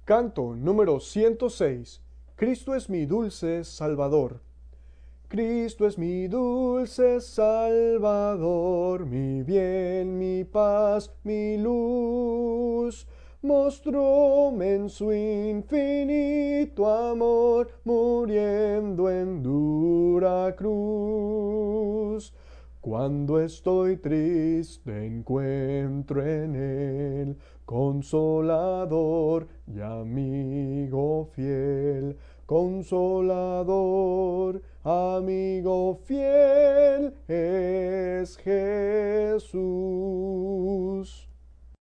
Canto número 106. Cristo es mi dulce Salvador. Cristo es mi dulce Salvador, mi bien, mi paz, mi luz. Mostróme en su infinito amor, muriendo en dura cruz. Cuando estoy triste encuentro en él consolador y amigo fiel. Consolador, amigo fiel es Jesús.